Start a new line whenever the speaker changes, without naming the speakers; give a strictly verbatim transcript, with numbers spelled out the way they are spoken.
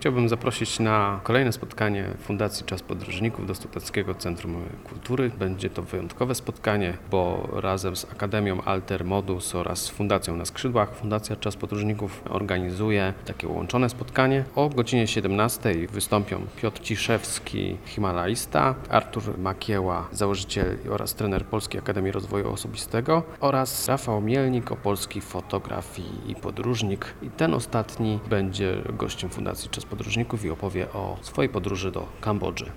Chciałbym zaprosić na kolejne spotkanie Fundacji Czas Podróżników do Stuttgarckiego Centrum Kultury. Będzie to wyjątkowe spotkanie, bo razem z Akademią Alter Modus oraz Fundacją na Skrzydłach Fundacja Czas Podróżników organizuje takie łączone spotkanie. O godzinie siedemnastej wystąpią Piotr Ciszewski, himalaista, Artur Makieła, założyciel oraz trener Polskiej Akademii Rozwoju Osobistego oraz Rafał Mielnik, opolski fotograf i podróżnik. I ten ostatni będzie gościem Fundacji Czas Podróżników i opowie o swojej podróży do Kambodży.